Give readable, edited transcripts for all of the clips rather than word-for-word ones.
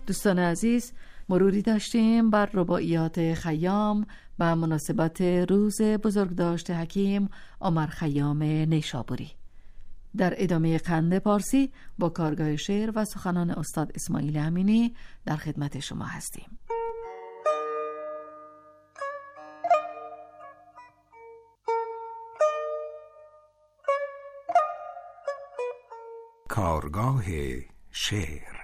دوستان عزیز، مروری داشتیم بر رباعیات خیام به مناسبت روز بزرگداشت حکیم عمر خیام نیشابوری. در ادامه قند پارسی با کارگاه شعر و سخنان استاد اسماعیل امینی در خدمت شما هستیم. کارگاه شعر.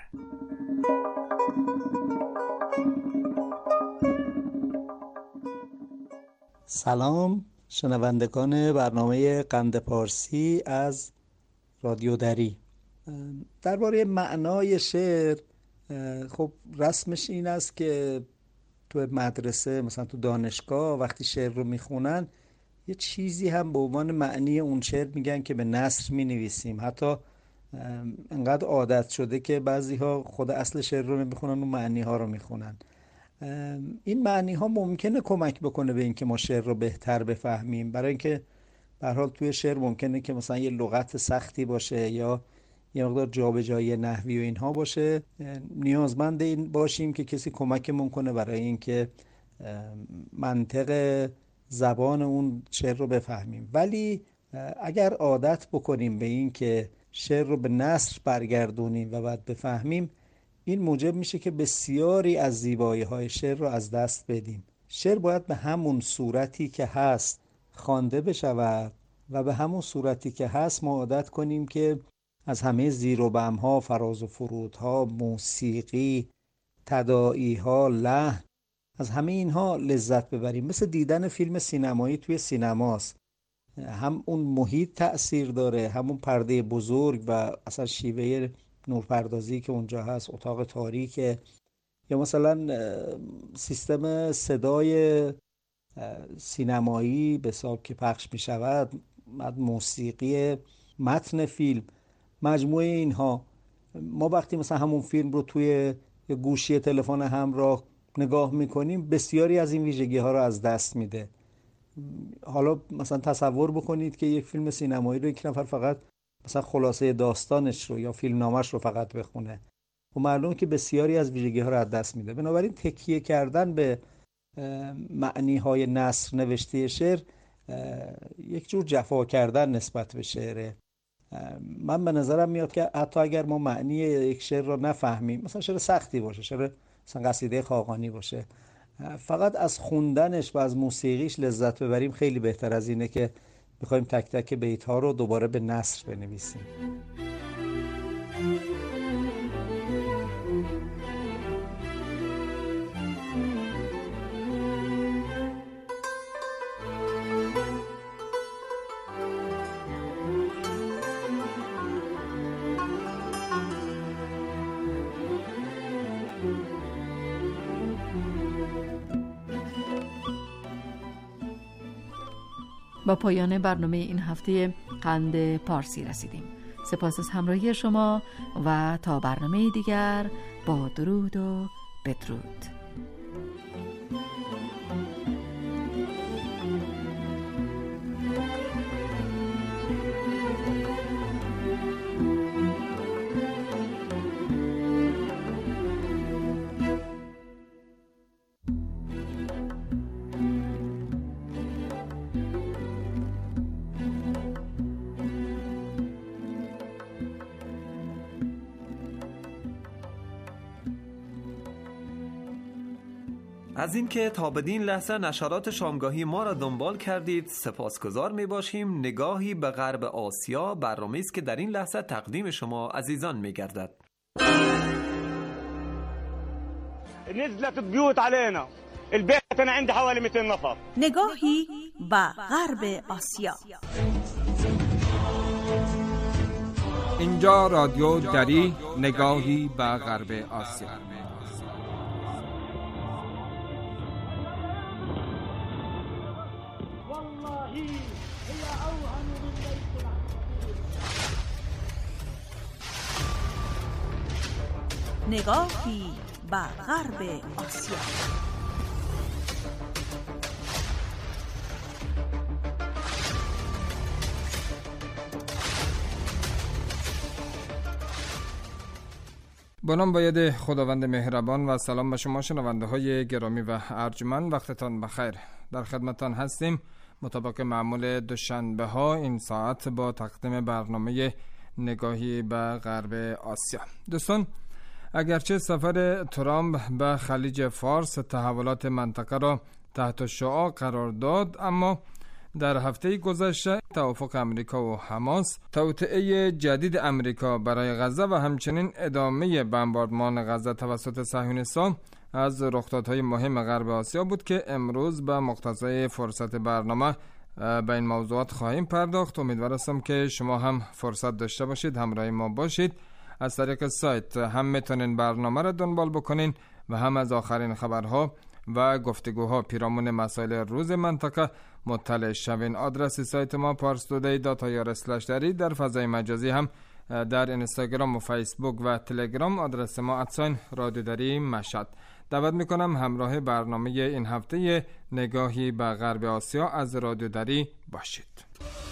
سلام شنوندگان برنامه قند پارسی از رادیو دری. درباره معنای شعر، خب رسمش این است که تو مدرسه مثلا تو دانشگاه وقتی شعر رو میخونن یه چیزی هم به عنوان معنی اون شعر میگن که به نثر مینویسیم. حتی انقدر عادت شده که بعضی ها خود اصل شعر رو نمیخونن و معنی ها رو میخونن. این معنی ها ممکنه کمک بکنه به اینکه ما شعر رو بهتر بفهمیم، برای اینکه به هر حال توی شعر ممکنه که مثلا یه لغت سختی باشه یا یه مقدار جابجایی نحوی و اینها باشه. نیازمند این باشیم که کسی کمکمون کنه برای اینکه منطق زبان اون شعر رو بفهمیم. ولی اگر عادت بکنیم به این که شعر رو به نثر برگردونیم و بعد بفهمیم، این موجب میشه که بسیاری از زیبایی‌های شعر رو از دست بدیم. شعر باید به همون صورتی که هست خوانده بشود و به همون صورتی که هست ما عادت کنیم که از همه زیر و بم‌ها، فراز و فرودها، موسیقی، تداعی‌ها، لحن، از همه اینها لذت ببریم. مثل دیدن فیلم سینمایی توی سینماست. هم اون محیط تأثیر داره، همون پرده بزرگ و اصلا شیوه نورپردازی که اونجا هست، اتاق تاریکه، یا مثلا سیستم صدای سینمایی به حساب که پخش می شود، موسیقی، متن فیلم، مجموعه اینها. ما وقتی مثلا همون فیلم رو توی یه گوشی تلفن همراه نگاه میکنیم بسیاری از این ویژگی ها رو از دست میده. حالا مثلا تصور بکنید که یک فیلم سینمایی رو یک نفر فقط مثلا خلاصه داستانش رو یا فیلم نامش رو فقط بخونه و معلومه که بسیاری از ویژگی ها رو از دست میده. بنابراین تکیه کردن به معنی های نثر نوشته شعر یک جور جفا کردن نسبت به شعره. من به نظرم میاد که حتی اگر ما معنی یک شعر رو نفهمیم، مثلا شعر سختی باشه، شعر مثلا قصیده خاقانی باشه، فقط از خوندنش و از موسیقیش لذت ببریم، خیلی بهتر از اینه که بخوایم تک تک بیت ها رو دوباره به نثر بنویسیم. با پایان برنامه این هفته قند پارسی رسیدیم. سپاس از همراهی شما و تا برنامه دیگر، با درود و بدرود. از اینکه تا بدین لحظه نشرات شامگاهی ما را دنبال کردید سپاسگزار می باشیم. نگاهی به غرب آسیا برنامه‌ای است که در این لحظه تقدیم شما عزیزان می گردد. نزلت البيوت علينا البيت انا عندي حوالي 200 نفر. نگاهی به غرب آسیا. اینجا رادیو دری، نگاهی به غرب آسیا. نگاهی به غرب آسیا. با نام باید خداوند مهربان و سلام به شما شنونده های گرامی و ارجمند، وقتتان بخیر. در خدمتتان هستیم مطابق معمول دوشنبه ها این ساعت با تقدیم برنامه نگاهی به غرب آسیا. دوستان، اگرچه سفر ترامپ به خلیج فارس تحولات منطقه را تحت شعاع قرار داد، اما در هفته گذشته توافق امریکا و حماس، توطئه جدید امریکا برای غزه و همچنین ادامه بمباردمان غزه توسط صهیونیستان از رخدادهای مهم غرب آسیا بود که امروز به مقتضای فرصت برنامه به این موضوعات خواهیم پرداخت. امیدوار هستم که شما هم فرصت داشته باشید، همراه ما باشید. از طریق سایت هم میتونین برنامه را دنبال بکنین و هم از آخرین خبرها و گفتگوها پیرامون مسائل روز منطقه مطلع شوین. آدرس سایت ما parstoday.ir/dari. در فضای مجازی هم در اینستاگرام و فیسبوک و تلگرام آدرس ما @رادیو دری مشهد. دعوت میکنم همراه برنامه این هفته نگاهی به غرب آسیا از رادیو دری باشید.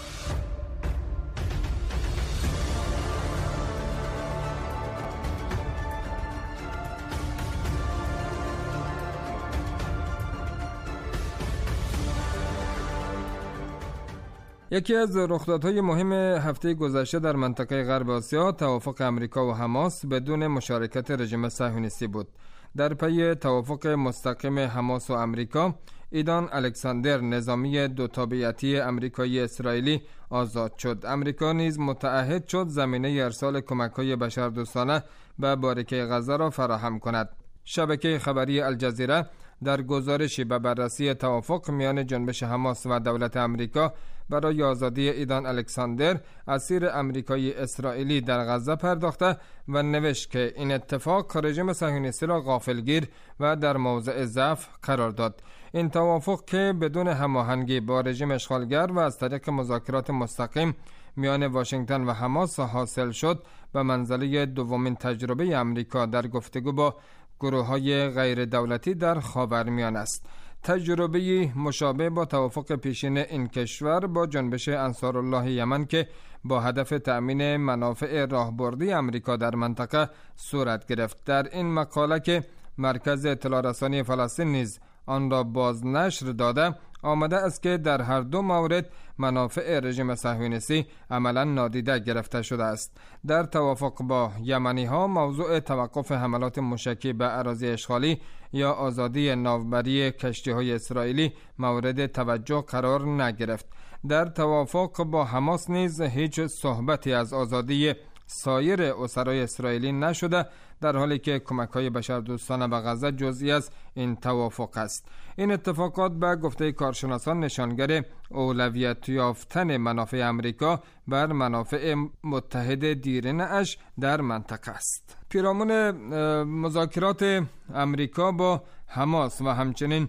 یکی از رخدادهای مهم هفته گذشته در منطقه غرب آسیا توافق امریکا و حماس بدون مشارکت رژیم صهیونیستی بود. در پی توافق مستقیم حماس و امریکا، ایدان الکساندر، نظامی دو تابعیتی امریکایی اسرائیلی، آزاد شد. امریکا نیز متعهد شد زمینه ارسال کمک‌های بشردوستانه به باریکه غزه را فراهم کند. شبکه خبری الجزیره در گزارشی به بررسی توافق میان جنبش حماس و دولت امریکا برای آزادی ایدان الکساندر، اسیر امریکایی اسرائیلی در غزه پرداخته و نوشت که این اتفاق رژیم صهیونیستی را غافلگیر و در موضع ضعف قرار داد. این توافق که بدون هماهنگی با رژیم اشغالگر و از طریق مذاکرات مستقیم میان واشنگتن و حماس حاصل شد، به منزله دومین تجربه امریکا در گفتگو با گروه‌های غیر دولتی در خاورمیانه است. تجربه‌ای مشابه با توافق پیشین این کشور با جنبش انصارالله یمن که با هدف تأمین منافع راهبردی امریکا در منطقه صورت گرفت. در این مقاله که مرکز اطلاع رسانی فلسطین نیز آن را بازنشر داده، آمده است که در هر دو مورد منافع رژیم صهیونیستی عملا نادیده گرفته شده است. در توافق با یمنی ها موضوع توقف حملات موشکی به اراضی اشغالی یا آزادی ناوبری کشتی های اسرائیلی مورد توجه قرار نگرفت. در توافق با حماس نیز هیچ صحبتی از آزادی سایر اسرای اسرائیلی نشده، در حالی که کمک‌های بشردوستانه به غزه جزئی از این توافق است. این اتفاقات به گفته کارشناسان نشانگر اولویت یافتن منافع امریکا بر منافع متحد دیرینه اش در منطقه است. پیرامون مذاکرات امریکا با حماس و همچنین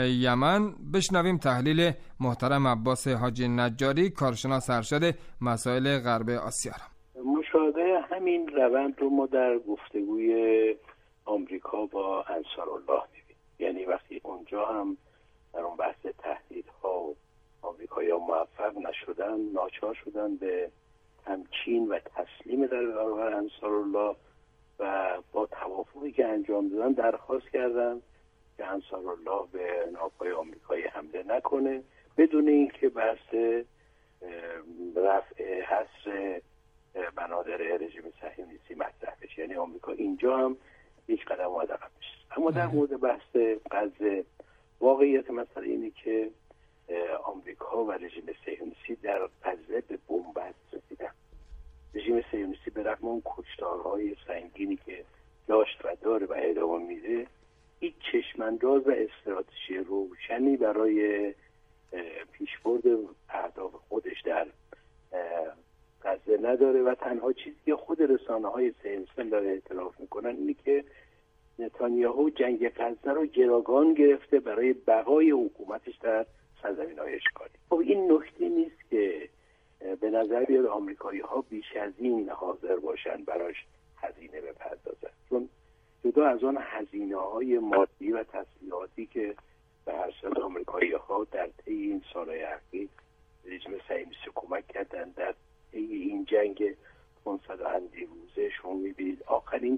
یمن بشنویم تحلیل محترم عباس حاجی نجاری، کارشناس ارشد مسائل غرب آسیا. مشابه همین روند رو ما در گفتگوی آمریکا با انصارالله می‌بینیم. یعنی وقتی اونجا هم در اون بحث تهدیدها آمریکایی‌ها موفق نشدن، ناچار شدن به تمکین و تسلیم در برابر انصارالله و با توافقی که انجام دادن درخواست کردن که انصارالله به ناوهای آمریکایی حمله نکنه بدون اینکه بحث رفع حصر بنادر رژیم صهیونیستی مطرح بشه. یعنی آمریکا اینجا هم یک قدم عقب میشه. اما در مورد بحث غزه، واقعیت مسئله اینه که آمریکا و رژیم صهیونیستی در غزه به بنبست رسیدن. رژیم صهیونیستی به رغم اون کشتارهای سنگینی که داشت و داره و ادامه میده، هیچ چشمانداز و استراتژی روشنی برای پیشبرد اهداف خودش در غزه نداره و تنها چیزی که خود رسانه‌های صهیونیستی داره اعتراف میکنن اینه که نتانیاهو جنگ غزه رو گروگان گرفته برای بقای حکومتش در سرزمین‌های اشغالی. خب این نکته نیست که به نظر بیاد آمریکایی‌ها بیش از این حاضر باشن براش هزینه بپردازن، چون جدا از آن هزینه‌های مادی و تسلیحاتی که به هر صورت آمریکایی‌ها در طی این سال‌های اخیر رژیم صهیونیستی کمک کردن در این جنگ 500 روزه، شما می‌بینید آخرین تجهیز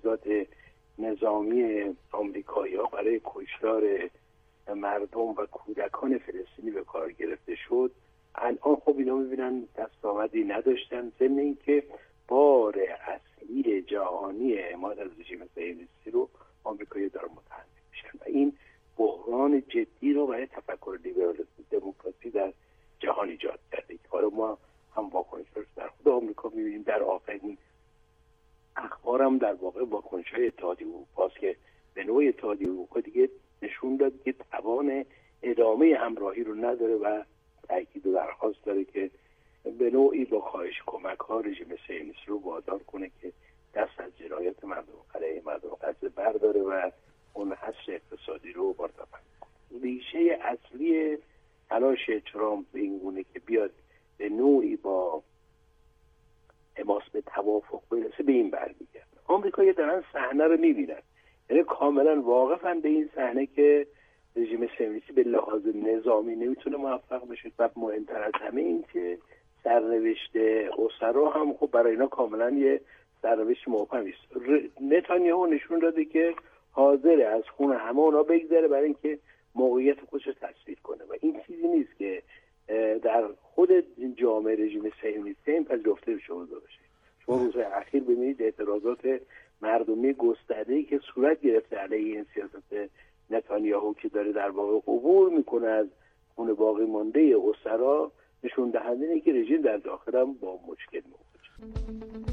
تجهیزات نظامی آمریکایی‌ها برای کشتار مردم و کودکان فلسطینی به کار گرفته شد، الان خب اینا می‌بینن دستاوردی نداشتن، ضمن اینکه بار اصلی جهانی حمایت از رژیم صهیونیستی رو آمریکایی‌ها دارن متحمل میشن و این بحران جدی رو برای تفکر لیبرال دموکراسی در جهان ایجاد کرده. حالا ما هم واکنش رو در خود آمریکا می‌بینیم، در آخرین اخبار هم در واقع واکنش‌های اتحادیه اروپا است که به نوعی اتحادیه اروپا دیگه نشون داد که توان ادامه همراهی رو نداره و تاکید و درخواست داره که به نوعی با کاهش کمک‌ها رژیم صهیونیستی رو وادار کنه که دست از جنایات مردم علیه مردم غزه برداره و اون حصر اقتصادی رو مرتفع کنه. ریشه اصلی تلاش ترامپ به این گونه که بیاد به نوعی با حماس به توافق برسه به این برمیگرده. آمریکایی‌ها دارن صحنه رو می‌بینن، یعنی کاملا واقفن به این صحنه که رژیم صهیونیستی به لحاظ نظامی نمیتونه موفق بشه و مهمتر از همه این که سرنوشت اسرا هم خب برای اینا کاملا یه سرنوشت مبهمی است. نتانیاهو نشون داده که حاضر از خون همه اونا بگذره برای اینکه موقعیت خودش رو تثبیت کنه و این چیزی نیست که در خود جامعه رژیم صهیونیستی این پذیرفته بشه. شما روزهای اخیر ببینید اعتراضات مردمی گسترده‌ای که صورت گرفته علیه این سیاست نتانیاهو که داره در واقع عبور میکنه از خون باقی مانده اسرا، نشون دهنده اینه که رژیم در داخل هم با مشکل مواجهه.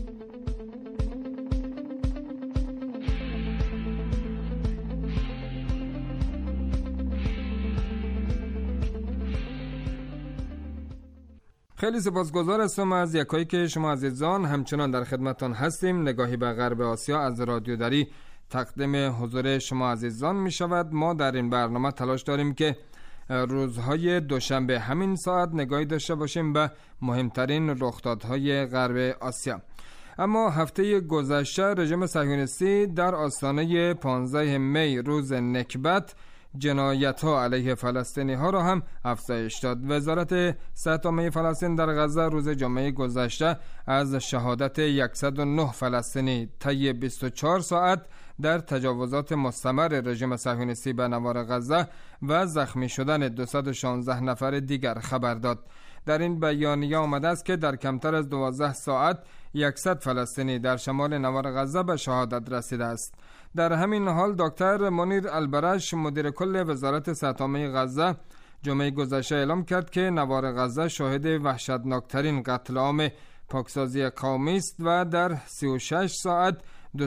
خیلی سپاسگزار هستم از یکایی که شما عزیزان همچنان در خدمتتان هستیم. نگاهی به غرب آسیا از رادیو دری تقدیم حضور شما عزیزان می شود. ما در این برنامه تلاش داریم که روزهای دوشنبه همین ساعت نگاهی داشته باشیم به مهمترین رخدادهای غرب آسیا. اما هفته گذشته رژیم صهیونیستی در آستانه 15 می روز نکبت جنایت‌ها علیه فلسطینی ها را هم افزایش داد. وزارت صحت عامه فلسطین در غزه روز جمعه گذشته از شهادت 109 فلسطینی طی 24 ساعت در تجاوزات مستمر رژیم صهیونیستی به نوار غزه و زخمی شدن 216 نفر دیگر خبر داد. در این بیانیه آمده است که در کمتر از 12 ساعت 100 فلسطینی در شمال نوار غزه به شهادت رسیده است. در همین حال دکتر منیر البرش مدیر کل وزارت صحت عامه غزه جمعه گذشته اعلام کرد که نوار غزه شاهد وحشتناکترین قتل عام پاکسازی قومی است و در 36 ساعت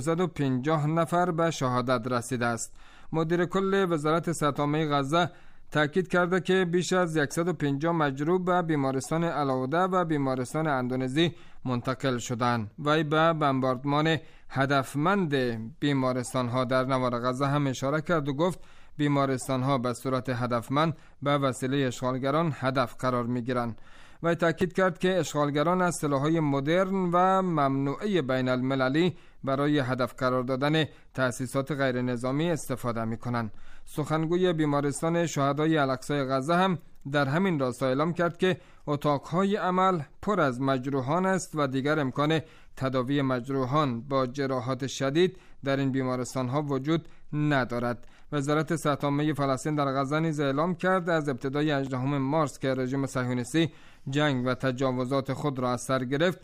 250 نفر به شهادت رسیده است. مدیر کل وزارت صحت عامه غزه تاکید کرده که بیش از 150 مجروح به بیمارستان الاوده و بیمارستان اندونزی منتقل شدند. وی به بمباردمان هدفمند بیمارستان ها در نوار غزه هم اشاره کرد و گفت بیمارستان ها به صورت هدفمند به وسیله اشغالگران هدف قرار می گیرند. و تاکید کرد که اشغالگران از سلاح‌های مدرن و ممنوعه بین المللی برای هدف قرار دادن تأسیسات غیر نظامی استفاده می کنند. سخنگوی بیمارستان شهدای الاقصی غزه هم در همین راستا اعلام کرد که اتاقهای عمل پر از مجروحان است و دیگر امکان تداوی مجروحان با جراحات شدید در این بیمارستان ها وجود ندارد. وزارت صحت عامه فلسطین در غزه نیز اعلام کرد از ابتدای 18 مارس که رژیم صهیونیستی جنگ و تجاوزات خود را از سر گرفت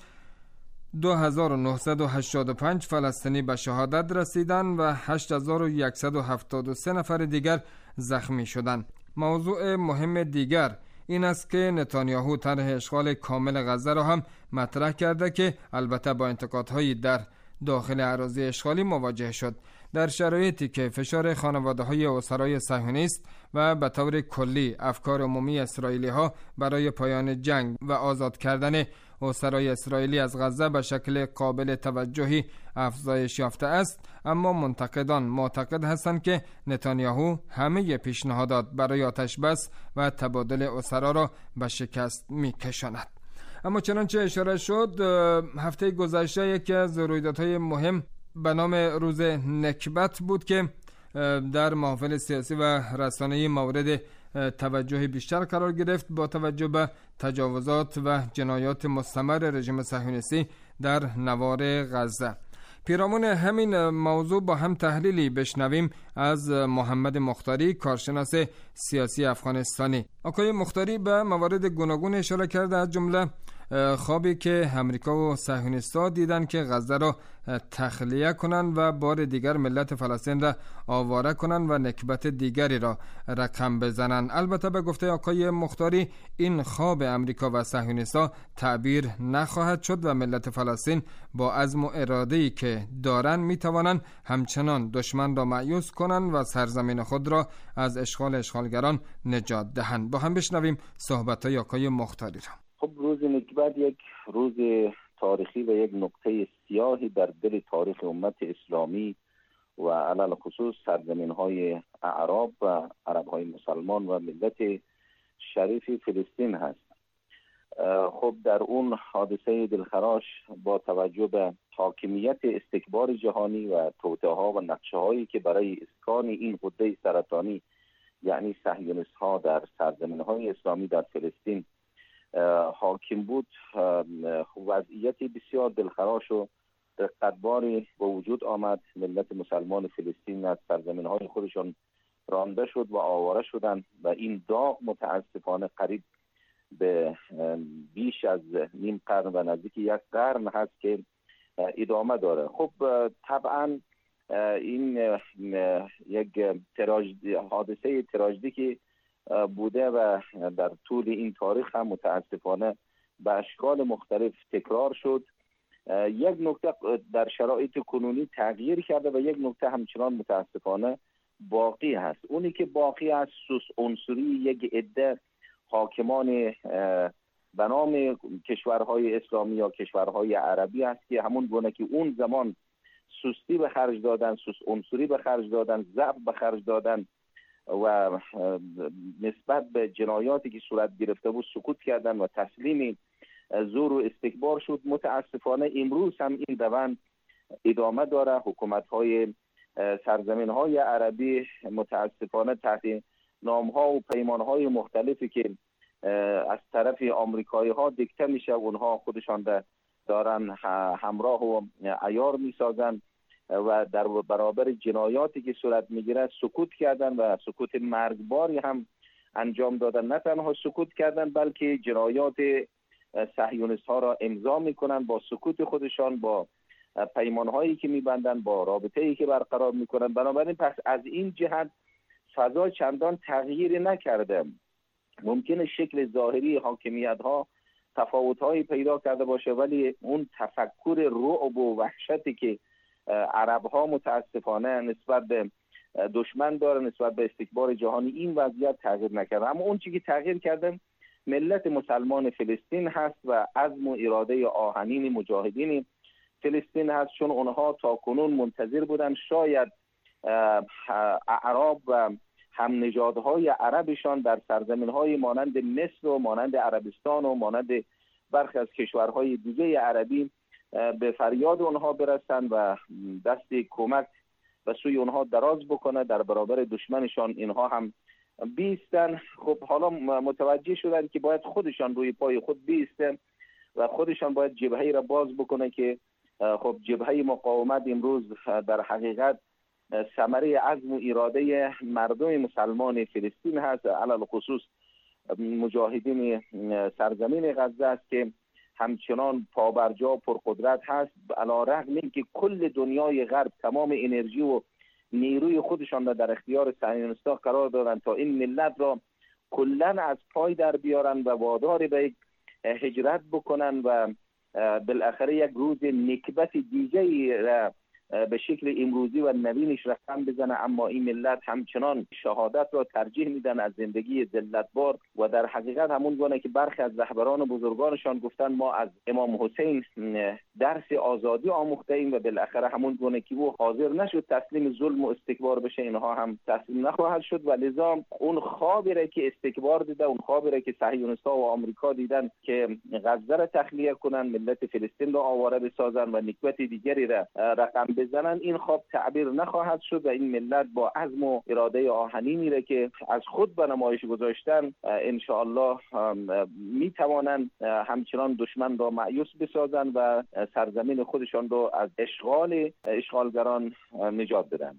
2985 فلسطینی به شهادت رسیدند و 8173 نفر دیگر زخمی شدند. موضوع مهم دیگر این است که نتانیاهو طرح اشغال کامل غزه را هم مطرح کرده که البته با انتقادهایی در داخل اراضی اشغالی مواجه شد. در شرایطی که فشار خانواده‌های اسرای صهیونیست و به طور کلی افکار عمومی اسرائیلی ها برای پایان جنگ و آزاد کردن اسرای اسرائیلی از غزه به شکل قابل توجهی افزایش یافته است، اما منتقدان معتقد هستند که نتانیاهو همه پیشنهادات برای آتش بس و تبادل اسرا را به شکست می‌کشاند. اما چنانچه اشاره شد هفته گذشته یکی از رویدادهای مهم به نام روز نکبت بود که در محافل سیاسی و رسانه‌ای مورد توجه بیشتر قرار گرفت با توجه به تجاوزات و جنایات مستمر رژیم صهیونیستی در نوار غزه. پیرامون همین موضوع با هم تحلیلی بشنویم از محمد مختاری، کارشناس سیاسی افغانستانی. آقای مختاری به موارد گوناگون اشاره کرده، از جمله خوابی که امریکا و صهیونیست‌ها دیدن که غزه را تخلیه کنند و بار دیگر ملت فلسطین را آواره کنند و نکبت دیگری را رقم بزنند. البته به گفته آقای مختاری این خواب امریکا و صهیونیست‌ها تعبیر نخواهد شد و ملت فلسطین با عزم و اراده‌ای که دارند می‌توانند همچنان دشمن را مأیوس کنند و سرزمین خود را از اشغالگران نجات دهند. با هم بشنویم صحبت‌های آقای مختاری را. خب روز نکبت یک روز تاریخی و یک نقطه سیاهی در دل تاریخ امت اسلامی و علل خصوص سرزمین‌های اعراب و عرب‌های مسلمان و ملت شریف فلسطین هست. خب در اون حادثه دلخراش با توجه به حاکمیت استکبار جهانی و توطئه‌ها و نقشه‌هایی که برای اسکان این غده سرطانی یعنی صهیونیست‌ها در سرزمین‌های اسلامی در فلسطین حاکم بود، وضعیت بسیار دلخراش و رقتباری به وجود آمد. ملت مسلمان فلسطین از سرزمین‌های خودشان رانده شد و آواره شدند و این داغ متاسفانه قریب به بیش از نیم قرن و نزدیک یک قرن هست که ادامه داره. خب طبعا این یک حادثه تراژدیکی بوده و در طول این تاریخ هم متاسفانه به اشکال مختلف تکرار شد. یک نکته در شرایط کنونی تغییر کرده و یک نکته همچنان متاسفانه باقی هست. اونی که باقی است سوس عنصری یک عده حاکمان به نام کشورهای اسلامی یا کشورهای عربی است که همون گونه که اون زمان سستی به خرج دادن، سوس عنصری به خرج دادن، ضعف به خرج دادن و نسبت به جنایاتی که صورت گرفته بود سکوت کردن و تسلیم زور و استکبار شد، متاسفانه امروز هم این روند ادامه داره. حکومت‌های سرزمین‌های عربی متاسفانه تحت نام‌ها و پیمان‌های مختلفی که از طرف آمریکایی‌ها دیکته میشه اونها خودشان دارن همراه و عیار می‌سازن و در برابر جنایاتی که صورت میگیره سکوت کردن و سکوت مرگباری هم انجام دادن. نه تنها سکوت کردن بلکه جنایات صهیونیست ها را امضا میکنن با سکوت خودشان، با پیمانهایی که میبندن، با رابطه‌ای که برقرار میکنن. بنابراین پس از این جهت فضا چندان تغییری نکرده. ممکنه شکل ظاهری حاکمیت ها تفاوت‌هایی پیدا کرده باشه ولی اون تفکر رعب و وحشتی که عرب ها متاسفانه نسبت به دشمن داره، نسبت به استکبار جهانی، این وضعیت تغییر نکرده. اما اون چیزی که تغییر کرده ملت مسلمان فلسطین هست و عزم و اراده آهنین مجاهدین فلسطین هست، چون اونها تا کنون منتظر بودن شاید اعراب و هم نژادهای عربشان در سرزمین‌های مانند مصر و مانند عربستان و مانند برخی از کشورهای دیگه عربی به فریاد اونها برسن و دست کمک به سوی اونها دراز بکنه در برابر دشمنشان اینها هم بیستن. خب حالا متوجه شدن که باید خودشان روی پای خود بیستن و خودشان باید جبهه‌ای را باز بکنه که خب جبهه مقاومت امروز در حقیقت ثمره عزم و اراده مردم مسلمان فلسطین هست، علل خصوص مجاهدین سرزمین غزه است که همچنان پابرجا پرقدرت هست، علی‌رغم اینکه کل دنیای غرب تمام انرژی و نیروی خودشان را در اختیار صهیونیست‌ها قرار دادن تا این ملت را کلاً از پای در بیارن و وادار به هجرت بکنن و بالاخره یک روز نکبت دیگه‌ای به شکل امروزی و نوینش رقم بزنه. اما این ملت همچنان شهادت را ترجیح میدن از زندگی ذلتبار و در حقیقت همون گونه که برخی از رهبران و بزرگانشان گفتن ما از امام حسین درس آزادی آموخته ایم و بالاخره همون گونه که او حاضر نشد تسلیم ظلم و استکبار بشه اینها هم تسلیم نخواهد شد و لذا اون خوابی را که استکبار دیده، اون خوابی را که صهیونیست‌ها و آمریکا دیدن که غزه را تخلیه کنن، ملت فلسطین را آواره بسازن و نکبت دیگری را رقم بزنن این خواب تعبیر نخواهد شد و این ملت با عزم و اراده آهنی میره که از خود به نمایش گذاشتن ان شاء الله میتوانند همچنان دشمن را مایوس بسازن و سرزمین خودشان را از اشغالگران نجات بدن.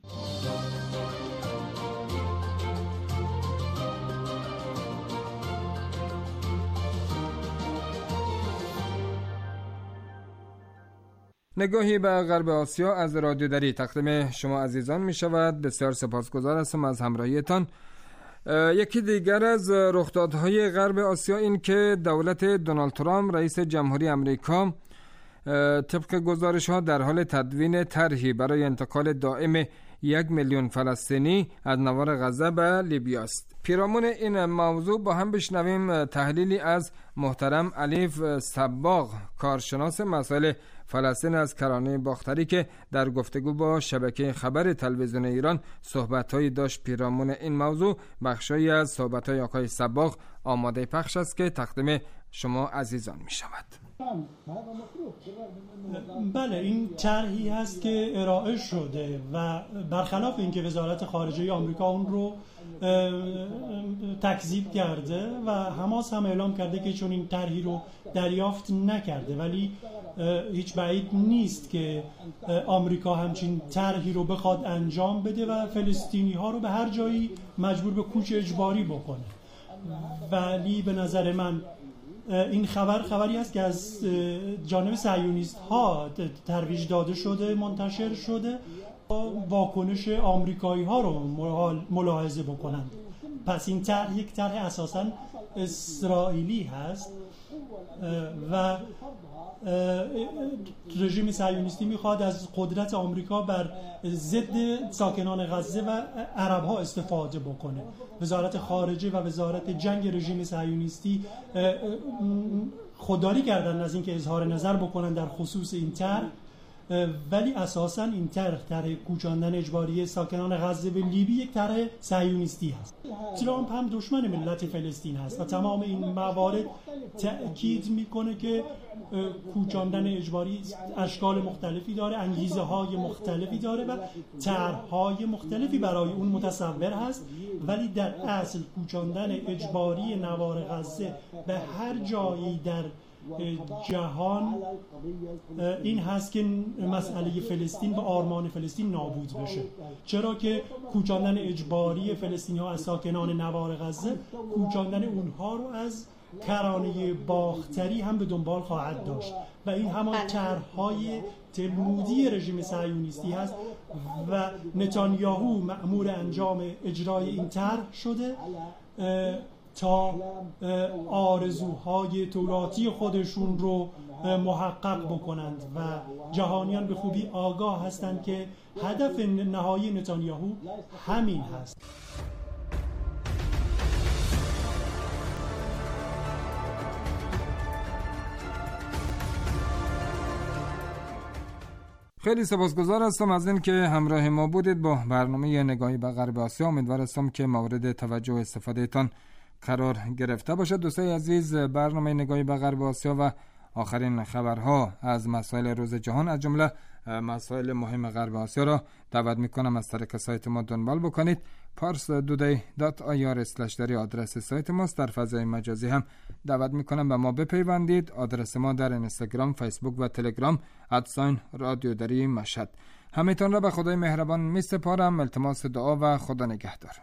نگاهی به غرب آسیا از رادیو دری تقدیم شما عزیزان می شود. بسیار سپاسگزار هستم از همراهیتان. یکی دیگر از رخدادهای غرب آسیا این که دولت دونالد ترامپ رئیس جمهوری امریکا طبق گزارش ها در حال تدوین طرحی برای انتقال دائم 1 میلیون فلسطینی از نوار غزه به لیبی است. پیرامون این موضوع با هم بشنویم تحلیلی از محترم الیف صباغ، کارشناس مسائل فلسطین از کرانه باختری که در گفتگو با شبکه خبر تلویزیون ایران صحبت‌هایی داشت پیرامون این موضوع. بخشی از صحبت‌های آقای صباغ آماده پخش است که تقدیم شما عزیزان می‌شود. بله، این طرحی هست که ارائه شده و برخلاف اینکه وزارت خارجه آمریکا اون رو تکذیب کرده و حماس هم اعلام کرده که چون این طرحی رو دریافت نکرده، ولی هیچ بعید نیست که آمریکا همچین طرحی رو بخواد انجام بده و فلسطینی ها رو به هر جایی مجبور به کوچ اجباری بکنه. ولی به نظر من این خبری است که از جانب صهیونیست ها ترویج داده شده، منتشر شده، واکنش آمریکایی ها رو ملاحظه بکنند. پس این طرح یک طرح اساساً اسرائیلی هست و رژیم صهیونیستی میخواد از قدرت آمریکا بر ضد ساکنان غزه و عرب ها استفاده بکنه. وزارت خارجه و وزارت جنگ رژیم صهیونیستی خودداری کردن از اینکه اظهار نظر بکنن در خصوص این طرح، ولی اساساً این طرح کوچاندن اجباری ساکنان غزه به لیبی یک طرح صهیونیستی هست. ترامپ هم دشمن ملت فلسطین هست و تمام این موارد تأکید میکنه که کوچاندن اجباری اشکال مختلفی داره، انگیزه های مختلفی داره و طرح‌های مختلفی برای اون متصور هست، ولی در اصل کوچاندن اجباری نوار غزه به هر جایی در جهان این هست که مسئله فلسطین و آرمان فلسطین نابود بشه. چرا که کوچاندن اجباری فلسطینی‌ها از ساکنان نوار غزه کوچاندن اونها رو از کرانه باختری هم به دنبال خواهد داشت و این همان طرح‌های تلمودی رژیم صهیونیستی هست و نتانیاهو مأمور انجام اجرای این طرح شده تا آرزوهای توراتی خودشون رو محقق بکنند و جهانیان به خوبی آگاه هستند که هدف نهایی نتانیاهو همین هست. خیلی سپاسگزار هستم از این که همراه ما بودید با برنامه نگاهی به غرب آسیا. امیدوارم که مورد توجه و استفاده تان قرار گرفته باشد. دوستای عزیز، برنامه نگاهی به غرب آسیا و آخرین خبرها از مسائل روز جهان از جمله مسائل مهم غرب آسیا را دعوت میکنم از طریق سایت ما دنبال بکنید. parstoday.ir/dari آدرس سایت ماست. در فضای مجازی هم دعوت میکنم به ما بپیوندید. آدرس ما در اینستاگرام، فیسبوک و تلگرام @رادیو دری مشهد. همه‌تان را به خدای مهربان میسپارم. التماس دعا و خدا نگهدار.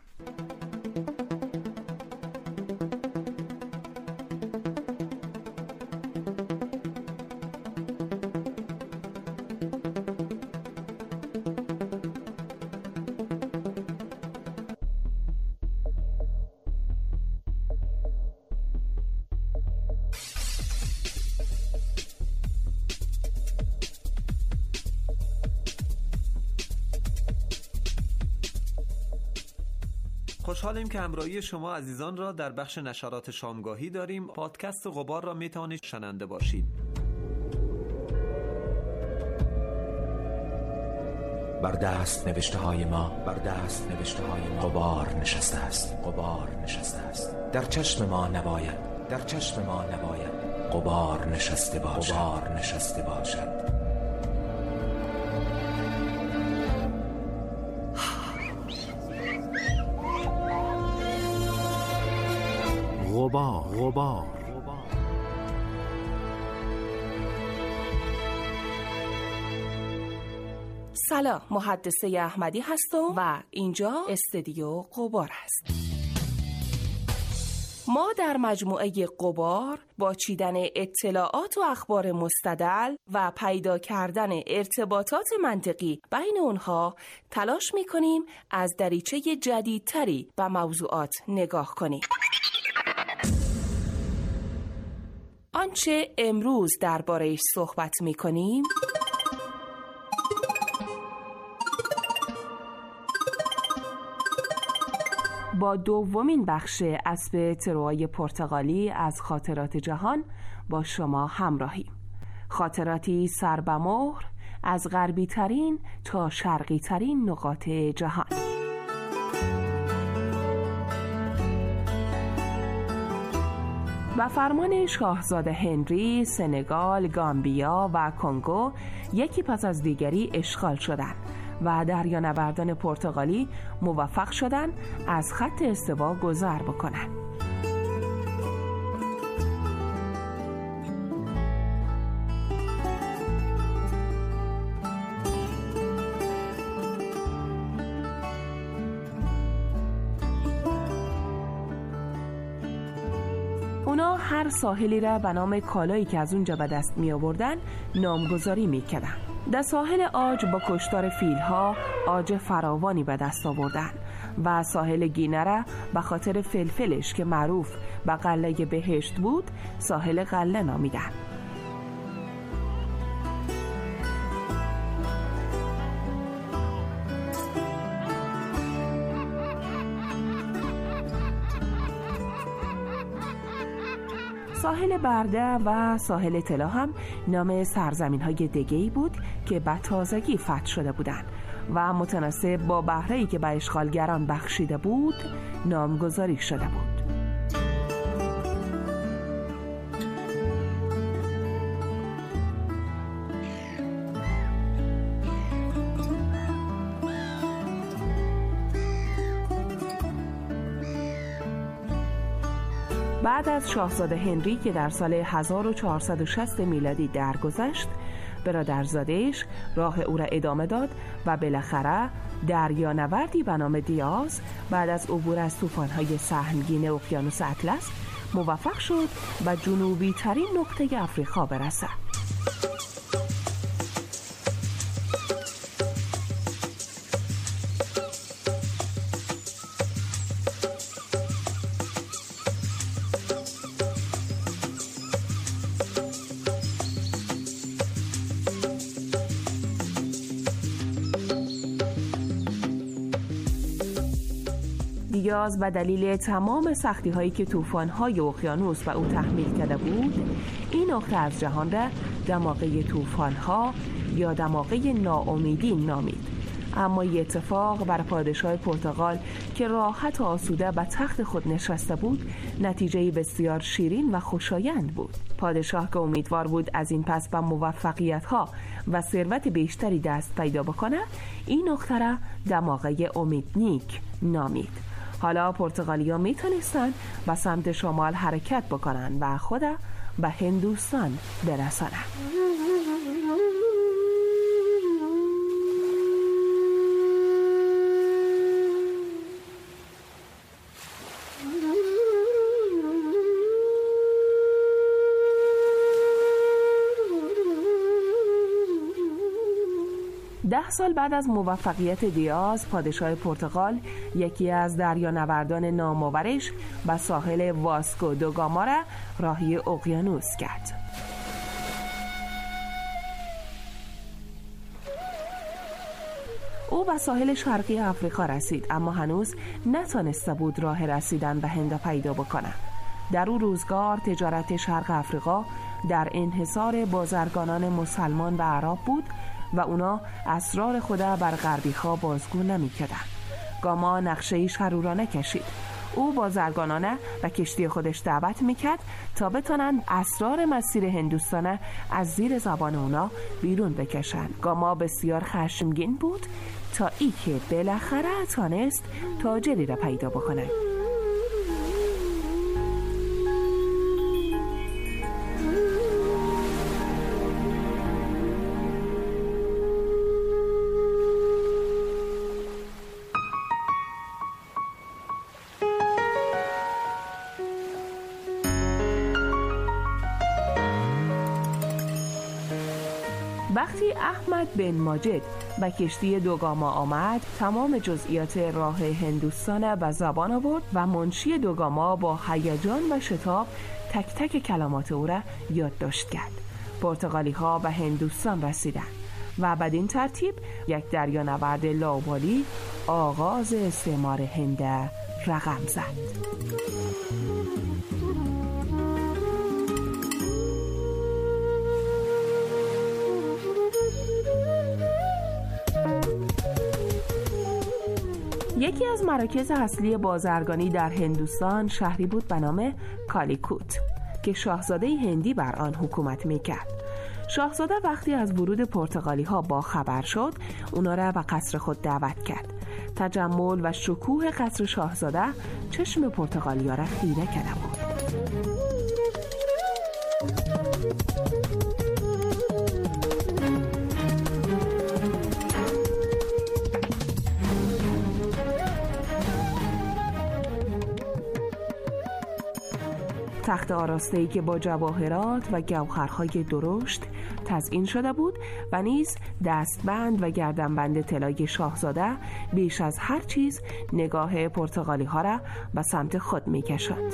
خوشحالیم که همراهی شما عزیزان را در بخش نشرات شامگاهی داریم. پادکست غبار را میتوانید شنونده باشید. بر دست نوشته های ما غبار نشسته است. در چشم ما نباید غبار نشسته باشد. غبار. سلام، محدثه احمدی هستم و اینجا استودیو غبار است. ما در مجموعه غبار با چیدن اطلاعات و اخبار مستدل و پیدا کردن ارتباطات منطقی بین اونها تلاش می‌کنیم از دریچه جدیدتری به موضوعات نگاه کنیم. آنچه امروز درباره‌اش صحبت می‌کنیم با دومین بخش اسب تروای پرتغالی از خاطرات جهان با شما همراهیم. خاطراتی سربمهر از غربی ترین تا شرقی ترین نقاط جهان. و فرمان شاهزاده هنری، سنگال، گامبیا و کنگو یکی پس از دیگری اشغال شدند و دریانوردان پرتغالی موفق شدند از خط استوا گذر بکنند. اونا هر ساحلی را به نام کالایی که از اونجا به دست می آوردن نامگذاری می کردن. در ساحل آج با کشتار فیلها آج فراوانی به دست آوردن و ساحل گینه را به خاطر فلفلش که معروف به قله بهشت بود ساحل قله نامیدن. ساحل برده و ساحل طلا هم نام سرزمین‌های دیگه‌ای بود که به تازگی فتح شده بودند و متناسب با بهره‌ای که به اشغالگران بخشیده بود نامگذاری شده بود. بعد از شاهزاده هنری که در سال 1460 میلادی درگذشت، برادرزاده‌اش راه او را ادامه داد و بالاخره دریانوردی به نام دیاز بعد از عبور از طوفان‌های سهمگین اقیانوس اطلس موفق شد به جنوبی ترین نقطه آفریقا برسد. دیاز به دلیل تمام سختی هایی که طوفان های اقیانوس به او تحمیل کرده بود این نقطه از جهان را دماغه طوفان ها یا دماغه ناامیدی نامید. اما این اتفاق بر پادشاه پرتغال که راحت و آسوده به تخت خود نشسته بود نتیجه بسیار شیرین و خوشایند بود. پادشاه که امیدوار بود از این پس به موفقیت ها و ثروت بیشتری دست پیدا بکنه این نقطه را دماغه امیدنیک نامید. حالا پرتغالیا میتونستن به سمت شمال حرکت بکنن و خود به هندوستان برسانن. ده سال بعد از موفقیت دیاز، پادشاه پرتغال یکی از دریانوردان نامآورش به ساحل واسکو دو گاما را راهی اقیانوس کرد. او به ساحل شرقی آفریقا رسید اما هنوز نتانسته بود راه رسیدن به هند پیدا بکنه. در او روزگار تجارت شرق آفریقا در انحصار بازرگانان مسلمان و عرب بود و اونا اسرار خود بر غربی ها بازگو نمی کردن. گاما نقشه‌ای شرورانه کشید. او بازرگانانه و کشتی خودش دعوت میکرد تا بتونن اسرار مسیر هندوستانه از زیر زبان اونا بیرون بکشن. گاما بسیار خشمگین بود تا ای که بالاخره تانست تاجری را پیدا بکنه. وقتی احمد بن ماجد به کشتی دوگاما آمد، تمام جزئیات راه هندوستان به زبان آورد و منشی دوگاما با هیجان و شتاب تک تک کلمات او را یادداشت کرد. پرتغالی ها به هندوستان رسیدند و بدین ترتیب یک دریانورد لاابالی آغاز استعمار هند رقم زد. یکی از مراکز اصلی بازرگانی در هندوستان شهری بود به نام کالیکوت که شاهزاده هندی بر آن حکومت میکرد. شاهزاده وقتی از ورود پرتغالی ها با خبر شد، اونا را به قصر خود دعوت کرد. تجمل و شکوه قصر شاهزاده چشم پرتغالی ها را خیره کرده بود. تخت آراسته‌ای که با جواهرات و گوهرهای درشت تزیین شده بود و نیز دستبند و گردنبند طلای شاهزاده بیش از هر چیز نگاه پرتغالی ها را به سمت خود می کشد.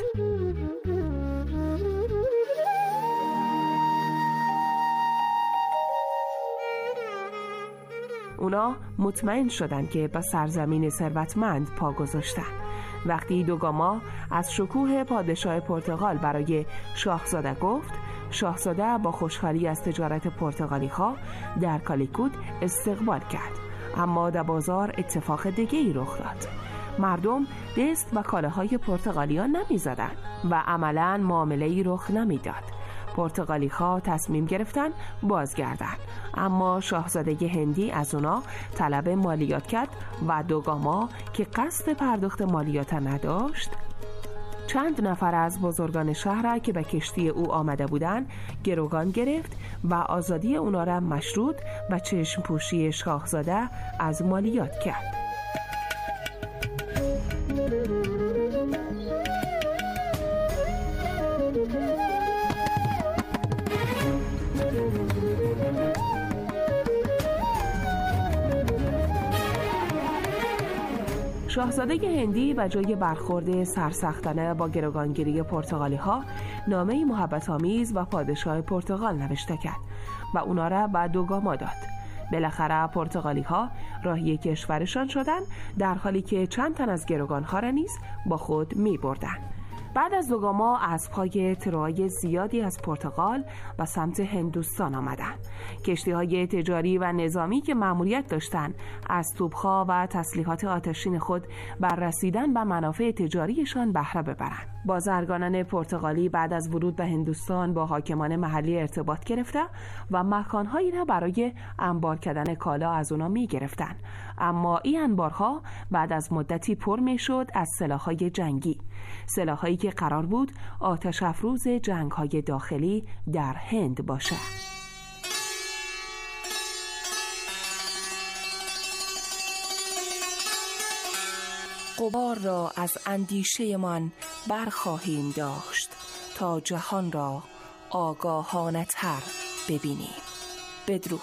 اونا مطمئن شدند که به سرزمین ثروتمند پا گذاشتند. وقتی دوگاما از شکوه پادشاه پرتغال برای شاهزاده گفت، شاهزاده با خوشحالی از تجارت پرتغالی ها در کالیکوت استقبال کرد. اما در بازار اتفاق دیگه‌ای رخ داد. مردم دست به کالاهای پرتغالیان نمی زدن و عملاً معامله‌ای رخ نمی داد. پرتغالی ها تصمیم گرفتن بازگردن، اما شاهزاده هندی از اونا طلب مالیات کرد و دوگاما که قصد پرداخت مالیات نداشت، چند نفر از بزرگان شهر که به کشتی او آمده بودند گروگان گرفت و آزادی اونا را مشروط و چشم پوشی شاهزاده از مالیات کرد. شاهزاده هندی به جای برخورد سرسختانه با گروگانگیری پرتغالی ها نامه محبت آمیز و پادشاه پرتغال نوشته کرد و اونا را به دوگاما داد. بالاخره پرتغالی ها راهی کشورشان شدند، در حالی که چند تن از گروگان ها را نیز با خود می بردن. بعد از دوگاما اسب‌های تروای زیادی از پرتغال و سمت هندوستان آمدند. کشتی‌های تجاری و نظامی که مأموریت داشتند از توپ‌ها و تسلیحات آتشین خود بر رسیدن به منافع تجاریشان بهره ببرند. بازرگانان پرتغالی بعد از ورود به هندوستان با حاکمان محلی ارتباط گرفته و مکان‌هایی را برای انبار کردن کالا از اونا می‌گرفتند. اما این انبارها بعد از مدتی پر می‌شد از سلاح‌های جنگی، سلاح‌هایی که قرار بود آتش افروز جنگ‌های داخلی در هند باشد. غبار را از اندیشه من برخواهیم داشت تا جهان را آگاهانه تر ببینیم. بدرود.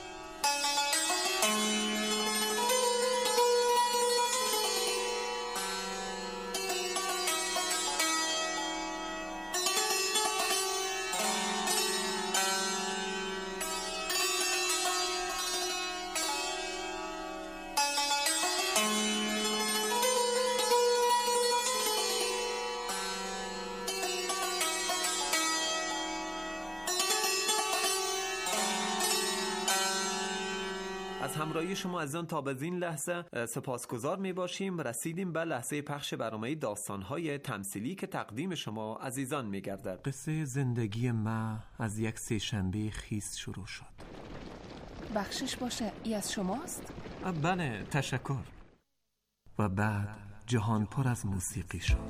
از همراهی شما عزیزان تا به این لحظه سپاسگزار می باشیم. رسیدیم به لحظه پخش برنامه داستان‌های تمثیلی که تقدیم شما عزیزان می گردد. قصه زندگی ما از یک سه‌شنبه خیس شروع شد. بخشش باشه، ای از شماست؟ بله، تشکر. و بعد جهان پر از موسیقی شد.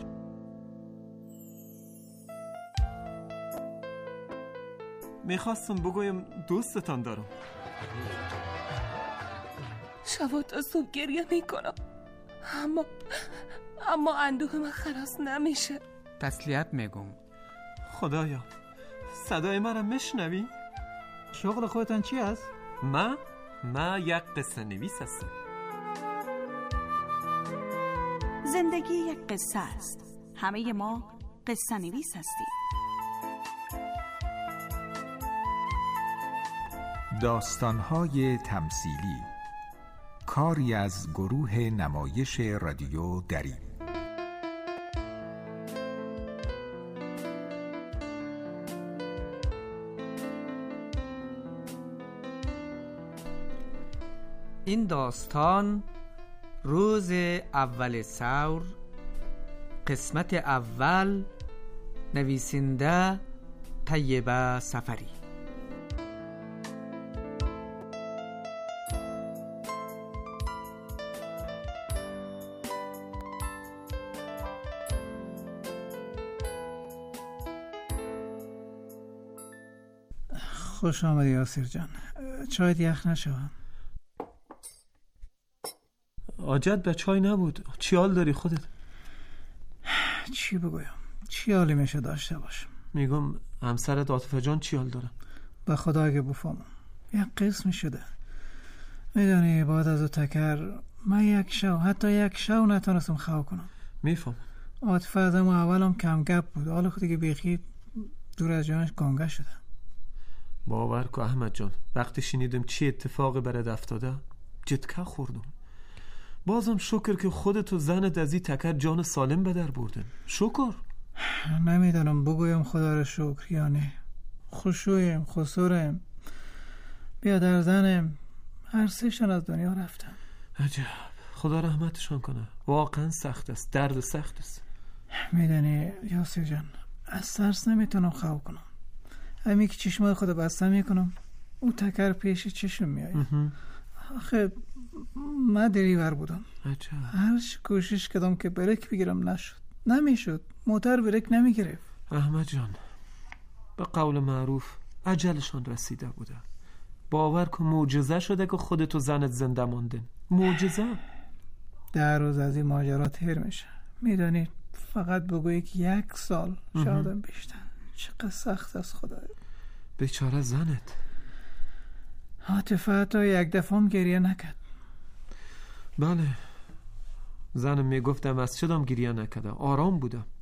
میخواستم بگویم دوستتان دارم. شب تا صبح گریه میکنم، اما اندوه من خلاص نمیشه. تسلیت میگم. خدایا، صدای من را میشنوی؟ شغل خودتان چی است؟ من یک قصه نویس هستم. زندگی یک قصه است. همه ما قصه نویس هستیم. داستان‌های تمثیلی، کاری از گروه نمایش رادیو دری. این داستان روز اول ثور، قسمت اول، نویسنده طیبه سفری. خوش آمدی یاسر جان. چایت یخ نشوم؟ حاجت به چای نبود. چی حال داری خودت؟ چی بگویم؟ چی حالی میشه داشته باشم؟ میگم همسرت عاطفه جان چی حال داره؟ به خدا اگه بفهمم یک قسمی شده. میدونی بعد از او تکر من حتی یک شو نتونستم خواه کنم. میفهم. عاطفه از اما اولم کم گپ بود، حالا خودی که بیخی دور از جانش گنگه شده. باور کن احمد جان، وقتی شنیدم چی اتفاقی برات افتاده جدکه خوردم. بازم شکر که خودت و زنت از این تکر جان سالم به در بردن. شکر. نمیدونم بگویم خدا را شکر یا نه. خوشویم خسورم بیا در زنم، هر سهشان از دنیا رفتن. عجب، خدا رحمتشان کنه. واقعا سخت است، درد سخت است. میدونی یاسر جان، از ترس نمیتونم خواب کنم. همین که چشمای خود بسته میکنم او تکر پیش چشم میآید. آخه من دریور بودم. هر کوشش کردم که بریک بگیرم نمیشد. موتور بریک نمیگرفت. احمد جان، به قول معروف اجلشان رسیده بوده. باور کن معجزه شده که خودت و زنت زنده ماندن. معجزه. 10 روز از این ماجرا تیر میشه. میدونید فقط بگویی که 1 سال شادم بیشتر. چقدر سخت است خدایا. بیچاره زنت. عاطفه تا یک دفعه هم گریه نکرد. بله، زنم میگفتم از چدام گریه نکرده. آرام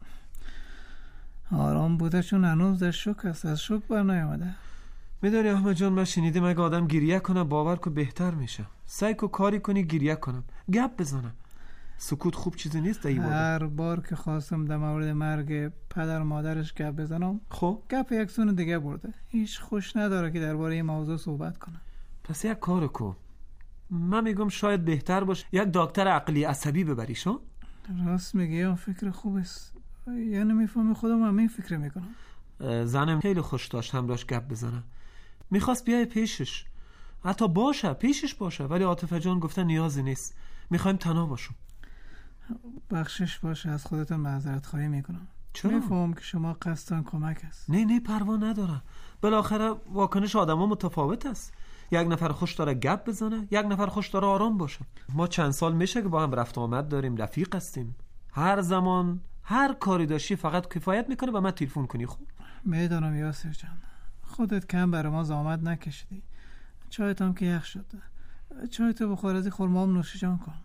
بوده چون هنوز در شوک است. از شوک بر نیامده. میداری احمد جان، من شنیدم اگه آدم گریه کنه باور کن بهتر میشه. سعی کن کاری کنی گریه کنم، گپ بزنم. سکوت خوب چیزی نیست. هر بار که خواستم در مورد مرگ پدر و مادرش گپ بزنم خب گپ یک سون دیگه برده. هیچ خوش نداره که درباره این موضوع صحبت کنه. پس یک کار کن. من میگم شاید بهتر باشه یک دکتر عقلی عصبی ببریشو. راست میگی، اون فکر خوب است. یعنی میفهمی خودم هم این فکر میکنم. زنم خیلی خوش داشت همراش گپ بزنه. میخواست بیای پیشش، حتی پیشش باشه، ولی عاطفه جان گفته نیازی نیست، میخوایم تنها باشم. بخشش باشه، از خودتون معذرت خواهی میکنم. چرا؟ میفهم که شما قصدتان کمک است. نه پروا نداره. بالاخره واکنش آدما متفاوت است. یک نفر خوش داره گپ بزنه، یک نفر خوش داره آرام باشه. ما چند سال میشه که با هم رفت آمد داریم، رفیق هستیم. هر زمان هر کاری داشتی فقط کفایت میکنه و من تلفن کنی. خوب میدونم یاسر جان، خودت کم برای ما زحمت نکشیدی. چایت هم که یخ شده. چایتو بخور، از خورما هم نوش جان کن.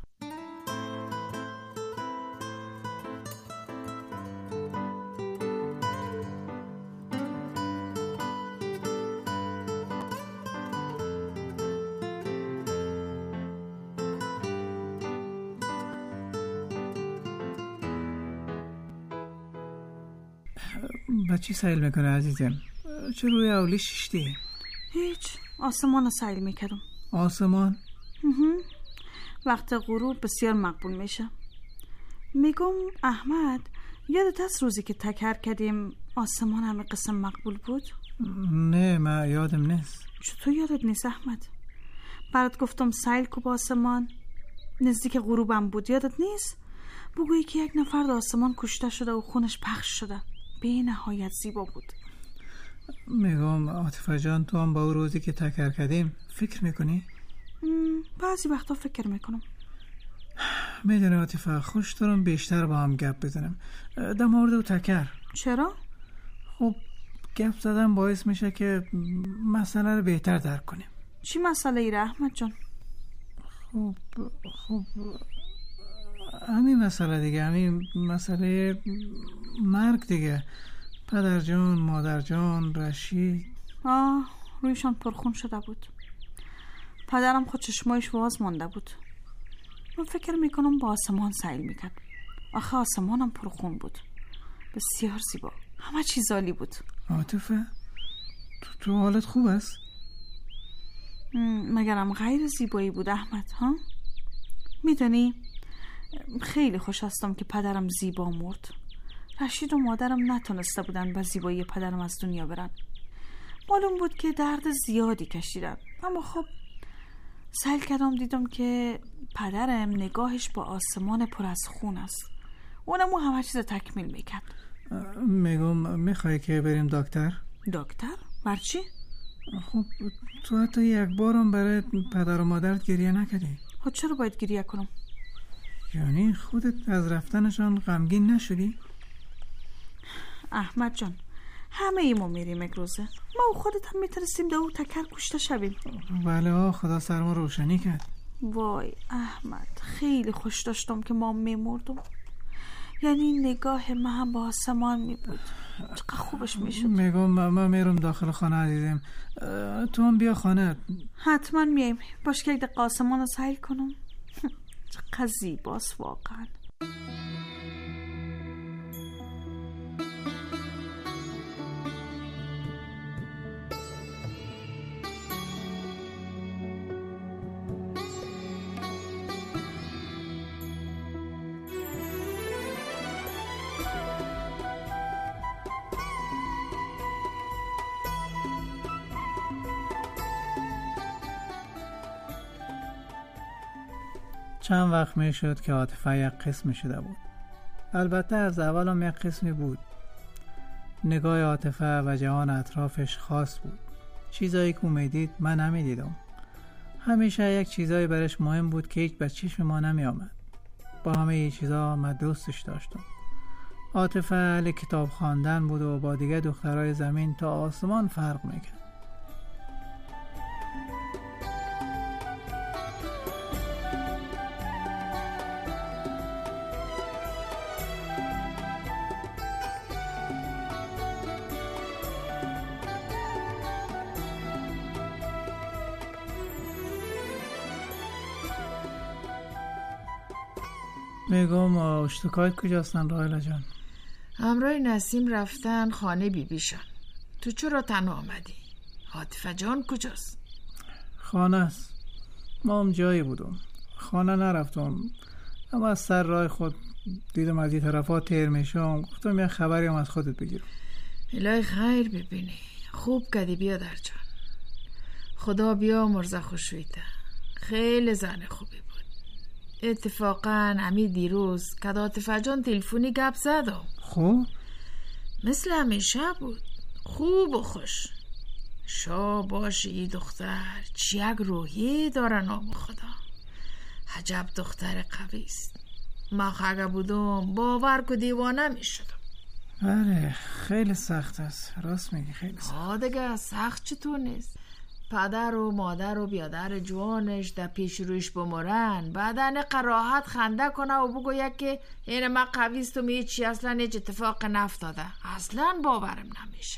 با چی سیل میکنه عزیزم؟ چه روی اولی شیشتی؟ هیچ، آسمان رو سیل میکردم. آسمان؟ وقت غروب بسیار مقبول میشه. میگم احمد، یادت هست روزی که تکر کردیم آسمان همه قسم مقبول بود؟ نه من یادم نیست. چطور یادت نیست احمد؟ برات گفتم سیل کو با آسمان، نزدیک غروبم بود. یادت نیست؟ بگویی که یک نفر در آسمان کشته شده و خونش پخش شده. به نهایت زیبا بود. میگم عاطفه جان، تو هم با اون روزی که تکر کردیم فکر میکنی؟ بعضی وقتا فکر میکنم. میدونی عاطفه، خوش دارم بیشتر با هم گپ بزنم در مورد او تکر. چرا؟ خب گپ زدن باعث میشه که مسئله رو بهتر درک کنیم. چی مسئله ای احمد جان؟ خب همین مسئله دیگه، همین مسئله مرگ دیگه. پدر جان، مادر جان، رشید رویشان پرخون شده بود. پدرم خود چشمایش باز مانده بود. من فکر میکنم با آسمان سیل میکرد. آخه آسمانم پرخون بود، بسیار زیبا، همه چیز عالی بود. عاطفه تو حالت خوب است؟ مگرم غیر زیبایی بود احمد ها؟ میدونی خیلی خوش هستم که پدرم زیبا مرد. رشید و مادرم نتونسته بودن با زیبایی پدرم از دنیا برن. معلوم بود که درد زیادی کشیدن، اما خب سعی کردم دیدم که پدرم نگاهش با آسمان پر از خون است. اونمو همه چیز تکمیل میکرد. میخوای که بریم دکتر؟ دکتر؟ برچی؟ خب تو حتی یک بارم برای پدر و مادرت گریه نکردی. خب چرا باید گریه کنم؟ یعنی خودت از رفتنشان غمگین نشدی؟ احمد جان، همه ای ما میریم یک روزه. ما و خودت هم میترسیم دو تکر کشته شویم. بله خدا سر ما روشنی کرد. وای احمد، خیلی خوش داشتم که ما میمردم. یعنی نگاه من هم با آسمان میبود. چقدر خوبش میشد. من میرم داخل خانه عزیزم، تو هم بیا خانه. حتما میایم. باش که یک دقیقه آسمان رو سیل کنم. چقدر زیباست واقعا. چند وقت می شد که عاطفه یک قسمی شده بود. البته از اول هم یک قسمی بود. نگاه عاطفه و جهان اطرافش خاص بود. چیزایی که میدید من نمیدیدم. همیشه یک چیزایی برش مهم بود که هیچ به چشم ما نمی آمد. با همه این چیزا من دوستش داشتم. عاطفه اهل کتاب خواندن بود و با دیگه دخترای زمین تا آسمان فرق میکرد. میگم اشتکایت کجاستن رایلا جان؟ همراه نسیم رفتن خانه بیبیشان. تو چرا تنها آمدی؟ عاطفه جان کجاست؟ خانه است. ما هم جایی بودم. خانه نرفتم، اما از سر راه خود دیدم از این طرفا تیر میشم، گفتم یه خبری هم از خودت بگیرم. الهی خیر ببینی. خوب کردی بیا در جان. خدا بیا مرزا خوشویته. خیلی زن خوبی بود. اتفاقا همی دیروز که عاطفه جان تلفنی گپ زدم. خوب؟ مثل همیشه بود. خوب و خوش. شا باشی دختر چی یک روحی داره نام خدا. عجب دختر قوی است. ما اگه بودم باور که دیوانه می شدم. بله خیلی سخت است. راست میگی خیلی سخت. دیگه سخت چطور نیست؟ پدر و مادر و بیادر جوانش در پیش رویش بمرن، بعدن قراحت خنده کنه و بگوید که این ما قویستم هیچی، اصلا هیچ اتفاق نفتاده. اصلا باورم نمیشه.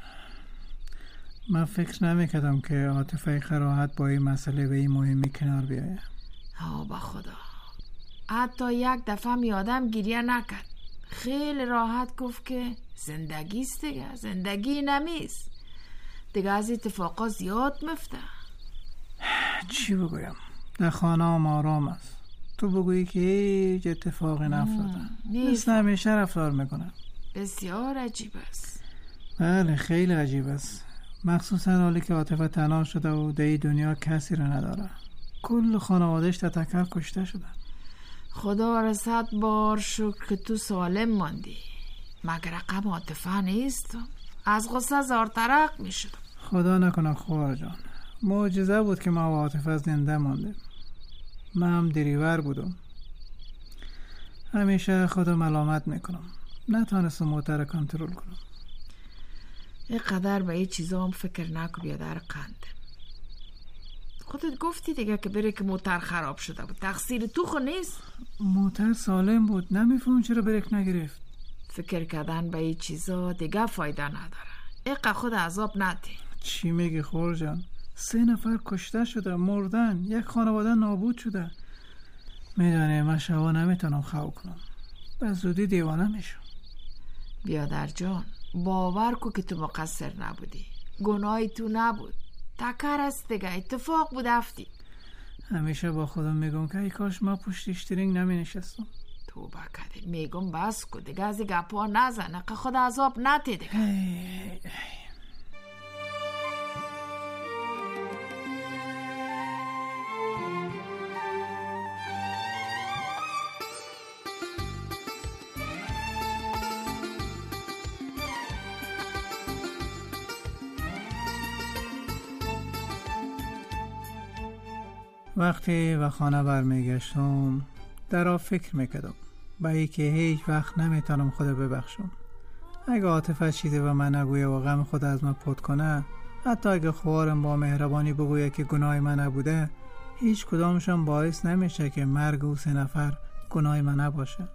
من فکر نمیکردم که عاطفه قراحت با این مسئله به این مهمی کنار بیایه. با خدا حتی یک دفعه میادم گریه نکرد. خیلی راحت گفت که زندگیست دیگه، زندگی نمیست دیگه، از اتفاقا زیاد مفته. چی بگویم؟ در خانه هم آرام است. تو بگویی که هیچ اتفاقی نفتاده. مثل همیشه رفتار میکنه. بسیار عجیب است. بله خیلی عجیب است، مخصوصا حالی که عاطفه تنها شده و در این دنیا کسی رو نداره. کل خانوادهش تتکر کشته شدن. خدا را 100 بار شکر که تو سالم ماندی. مگر رقم عاطفه نیست؟ از غصه زارترق می شدم. خدا نکنه خوار جان، معجزه بود که ما و عاطفه زنده مانده. من هم دریور بودم. همیشه خدا ملامت میکنم، نتونستم موتر کنترل کنم. اینقدر به این چیزا هم فکر نکن بیادر قند. خودت گفتی دیگه که بره که موتر خراب شده بود. تقصیر تو خو نیست؟ موتر سالم بود، نمیفهم چرا بریک نگرفت. فکر کردن به این چیزا دیگه فایده نداره. اقا خود عذاب نده. چی میگی خور جان؟ 3 نفر کشته شده، مردن، یک خانواده نابود شده. میدونی من شبا نمیتونم خواب کنم، به زودی دیوانه میشم. بیادر جان، باور کو که تو مقصر نبودی، گناهی تو نبود، تکر است دیگه، اتفاق بود افتی. همیشه با خودم میگم که ای کاش ما پشت اشترینگ نمی نشستم. توبه کردی، میگم بس کو دیگه، از گپا نزنه که خود عذاب نده دیگه. وقتی به خانه برمیگشتم درا فکر میکردم به ای که هیچ وقت نمیتونم خود ببخشم. اگه عاطفه چیزی به من نگویه و غم خود از من پد کنه، حتی اگه خوارم با مهربانی بگویه که گناه من نبوده، هیچ کدامشان باعث نمیشه که مرگ او 3 نفر گناه من نباشه.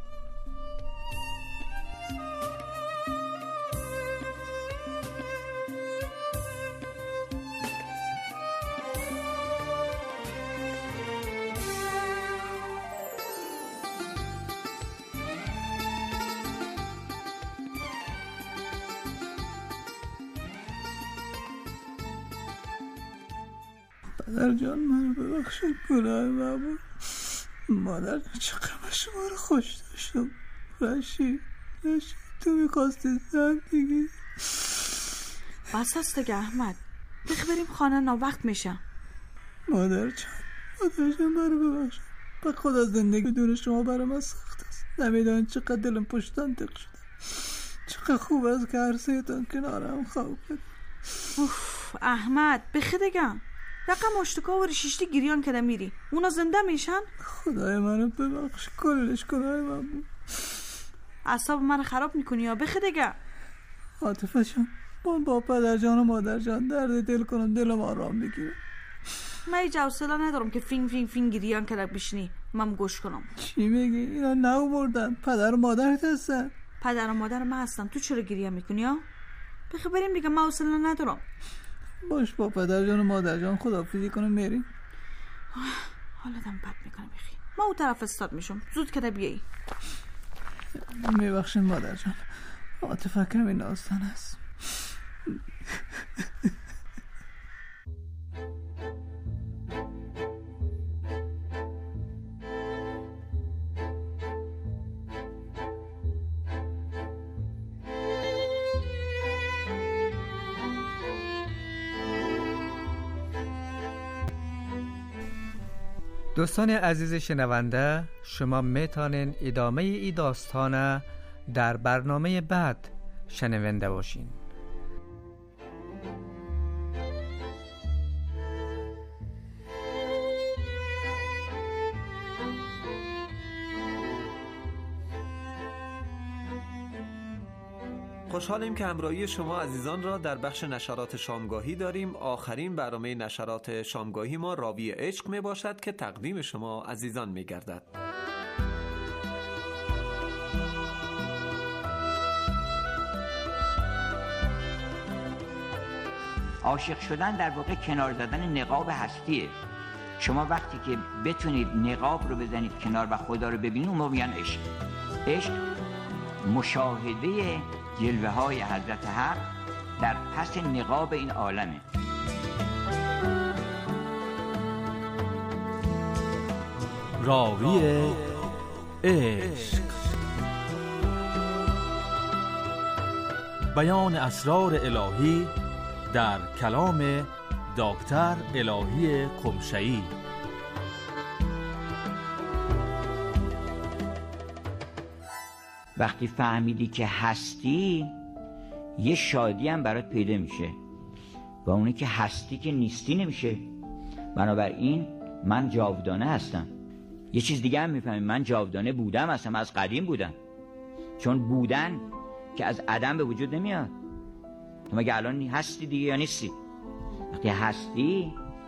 پدر جان منو ببخشید، گناه من بود. مادر جان چقدر شما رو خوش داشتم. رشید تو میخواستی زندگی. بس است دیگه احمد، بریم خانه، ناوقت میشه. مادر جان منو ببخشید، به خدا زندگی بدون شما برای من سخت است. نمیدونید چقدر دلم پشتم تق شده، چقدر خوب است که هر 3 تان کنارم خواب کنید. احمد بخی دیگه، رقم اشتکا و رشیشتی گریان کده میری، اونا زنده میشن. خدای منو ببخش، کلش گناه من بود. اعصاب من خراب میکنی یا بخی دیگه. عاطفه جان با پدر جان و مادر جان درد دل کنم، دلم آرام بگیره. من هیچ حوصله ندارم که فین گریان کده بشنی من گوش کنم. چی میگی؟ اینا نو مردن، پدر و مادرت هستن. پدر و مادر من هستن، تو چرا گریه میکنی ها؟ بخی بریم دیگه، من حوصله ندارم. باش با پدر جان و مادر جان خداحافظی کنم میریم. حالتم بد میکنه بخی، ما اون طرف استاد میشم، زود کده بیایی. میبخشین مادر جان، عاطفه کمی نازدان است. دوستان عزیز شنونده، شما میتونین ادامه ای داستانه در برنامه بعد شنونده باشین. خوشحالیم که همراهی شما عزیزان را در بخش نشرات شامگاهی داریم. آخرین برنامه نشرات شامگاهی ما راوی عشق می باشد که تقدیم شما عزیزان می گردد. عاشق شدن در واقع کنار زدن نقاب هستیه. شما وقتی که بتونید نقاب رو بزنید کنار و خدا رو ببینید، اون موقع میگن عشق. عشق مشاهده جلوه های حضرت حق در پس نقاب این عالمه. راوی عشق، بیان اسرار الهی در کلام دکتر الهی قمشه‌ای. وقتی فهمیدی که هستی، یه شادی هم برات پیدا میشه و اونی که هستی که نیستی نمیشه. بنابراین من جاودانه هستم. یه چیز دیگه هم میفهمیم، من جاودانه بودم، هستم، از قدیم بودم. چون بودن که از عدم به وجود نمیاد. تو مگه الان هستی دیگه یا نیستی؟ وقتی هستی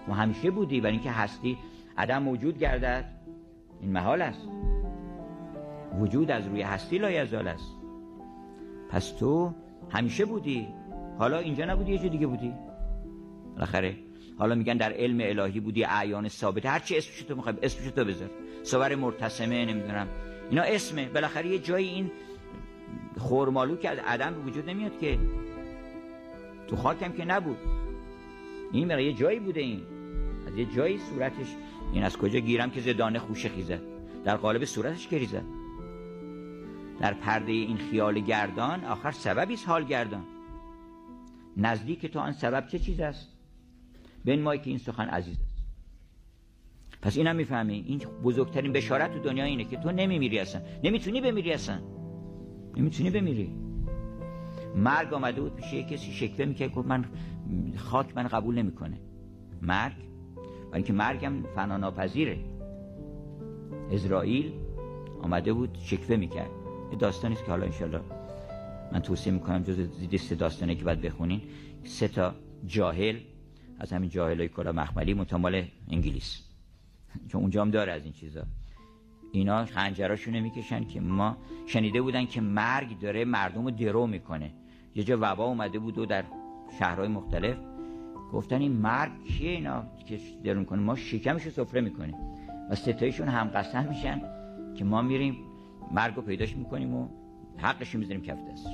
و همیشه بودی، برای اینکه هستی عدم موجود گردد این محال است. وجود از روی هستی لایزال است. پس تو همیشه بودی، حالا اینجا نبودی یه جا دیگه بودی بالاخره. حالا میگن در علم الهی بودی، اعیان ثابته، هر چی اسمش تو میخوای اسمش تو بذار، صور مرتسمه، نمیدونم اینا اسمه، بالاخره یه جایی این خرمالو که از عدم به وجود نمیاد که، تو خاکم که نبود، این یه جایی بوده، این از یه جایی صورتش، این از کجا گیرم که زدانه خوشه خیزد، در قالب صورتش گریزد، در پرده این خیال گردان آخر سببیست حال گردان. نزدیک تو آن سبب چه چیز است؟ بنمایی که این سخن عزیز است. پس اینم میفهمی، این بزرگترین بشارت تو دنیا اینه که تو نمیمیری اصلا، نمیتونی بمیری اصلا، نمیتونی بمیری. مرگ آمده بود پیش کسی شکوه میکرد، گفت من خاک من قبول نمیکنه مرگ، برای اینکه مرگم فنا ناپذیره. اسرائیل آمده بود شکوه میکرد. یه داستانیست که حالا انشالله من توصیه میکنم جز لیست داستانی که باید بخونین. 3 جاهل از همین جاهلای کلا مخملی متمال انگلیس، چون اونجا هم داره از این چیزا، اینا خنجراشونو میکشن که ما شنیده بودن که مرگ داره مردم رو درو میکنه. یه جا وبا اومده بود و در شهرهای مختلف گفتن این مرگ کیه اینا که درو میکنه، ما شکمشو سفره میکنیم و 3 هم قسم میشن که ما میریم مرگ رو پیداش میکنیم و حقشو میذاریم کف دستش.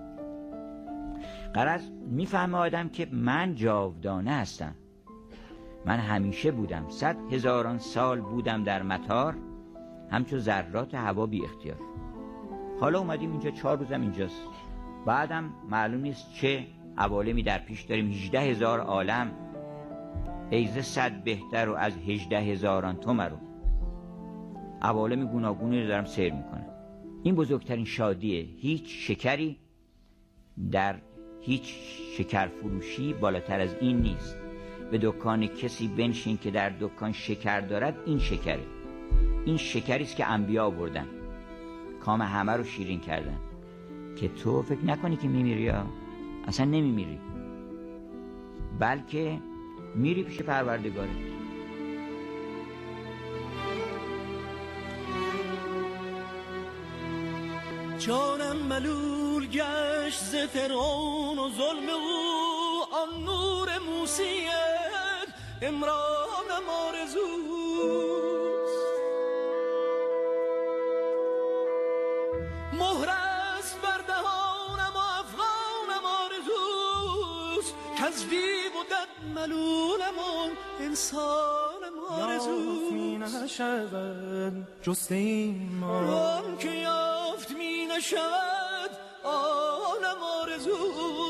غرض میفهمه آدم که من جاودانه هستم، من همیشه بودم، 100,000 سال بودم در مطار، همچون ذرات هوا بی اختیار. حالا اومدیم اینجا 4 روزم اینجاست، بعدم معلوم نیست چه عوالمی در پیش داریم. 18,000 عالم، ایزه 100 بهتر و از 18,000 تو مرو، عوالم گوناگونی رو دارم سیر میکنم. این بزرگترین شادیه. هیچ شکری در هیچ شکر فروشی بالاتر از این نیست. به دکان کسی بنشین که در دکان شکر دارد، این شکره، این شکری است که انبیا آوردن، کام همه رو شیرین کردن، که تو فکر نکنی که میمیری، یا اصلا نمیمیری، بلکه میری پیش پروردگارت. جانم ملول گشت ز فرعون و ظلم او، آن نور موسیت امرانم آرزوست. مهر است بر دهانم و افغانم آرزوست، کز دیو و دد ملولم و انسانم آرزوست. یافت می نشود جست این آن که یافت می نشود آنم آرزوست.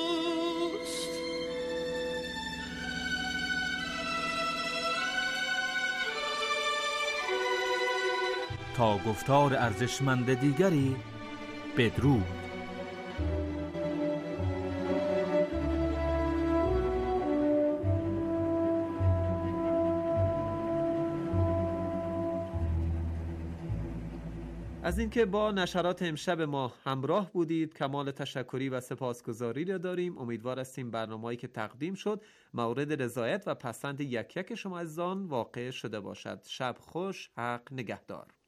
تا گفتار ارزشمند دیگری بدرود. از اینکه با نشرات امشب ما همراه بودید کمال تشکری و سپاسگزاری را داریم. امیدوار هستیم برنامه‌ای که تقدیم شد مورد رضایت و پسند یک یک شما عزیزان واقع شده باشد. شب خوش، حق نگهدار.